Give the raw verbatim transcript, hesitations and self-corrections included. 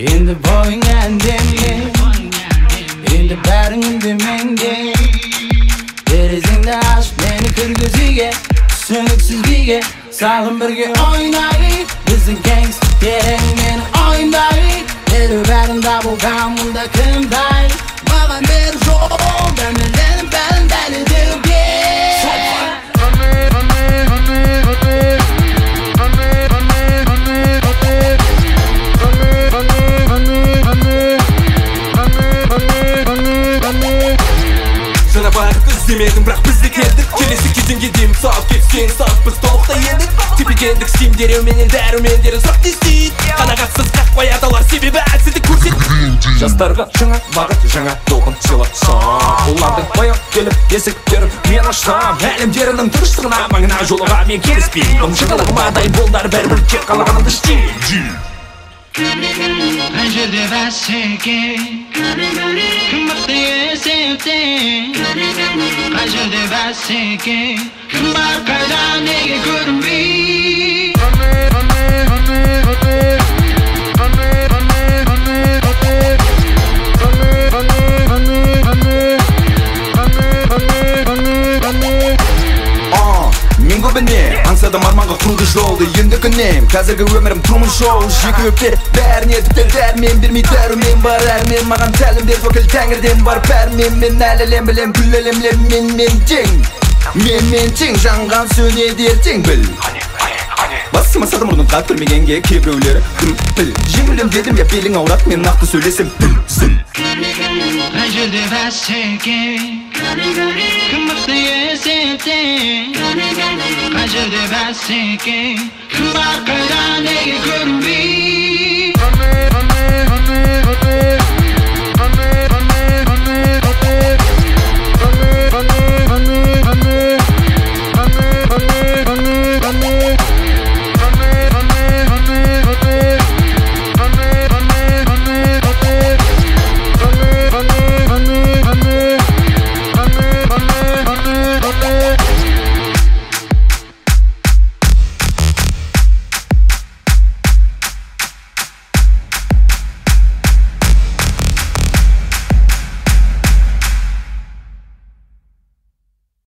Endi boyingga demga, endi baringni menga. Derizingda aşk meni kirgiziga, sönüksiz biga. Sağın birga oynaylik, bizning gangsta kerak meni oynaylik. Neri barimda bo'lgan bunda kimday? Mаған ber zo'r, benlerim bendali dilga. Sana barib izlemedim, бірақ бізде келдік. Келесі кезеңге дейін сауып кетсең сауып біз толықтай едік. Тепе-теңдік стим дереуменен дәрумендері сұрақ естейді. Қанағатсыз қақ қояды олар, себебі әлсіздік көрсетті. Жастарға жаңа бағыт, жаңа толқын сыйласам, олардың баяу келіп есіктерін мен аштым. Әлемдерінің тыныштығына маңына жолыға мен келіспеймін. Шықылығыма дайын болдар, бәрібір кеп қалағанымды істеймін. Her yerde baseke, kim baktı sevdi. Her yerde baseke, kim bakar neye görünmüyor. Мен көбіне аңсадым арманға құруды жолды. Енді күнем, қазіргі өмірім тұрмын шоу. Жеке өпте бәріне тіпті дәрмен бермей дәрумен бар әрмен. Маған тәлімдер өкіл тәңірден бар бәрмен. Мен әлілем білем күл әлемлер мен мен тең. Мен мен тең жанған сөнеді ертең біл. Басыма садым ұрдың қат білмегенге кейбіреулері кім біл. Жеңілем дедім я белің аурат, мен нақты сөйлесем біл сіл. Her yerde baseke, kim baktı sevdi. Her yerde baseke, kim bakar neye görünmüyor.